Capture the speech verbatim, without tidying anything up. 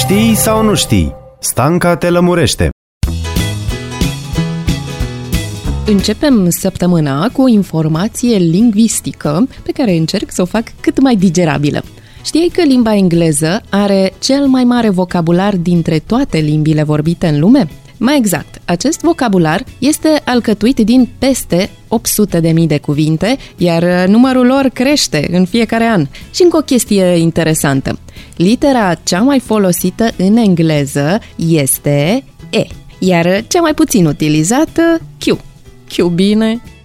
Știi sau nu știi? Stanca te lămurește. Începem săptămâna cu o informație lingvistică pe care încerc să o fac cât mai digerabilă. Știai că limba engleză are cel mai mare vocabular dintre toate limbile vorbite în lume? Mai exact, acest vocabular este alcătuit din peste opt sute de mii de cuvinte, iar numărul lor crește în fiecare an. Și încă o chestie interesantă. Litera cea mai folosită în engleză este E, iar cea mai puțin utilizată Q. Q bine!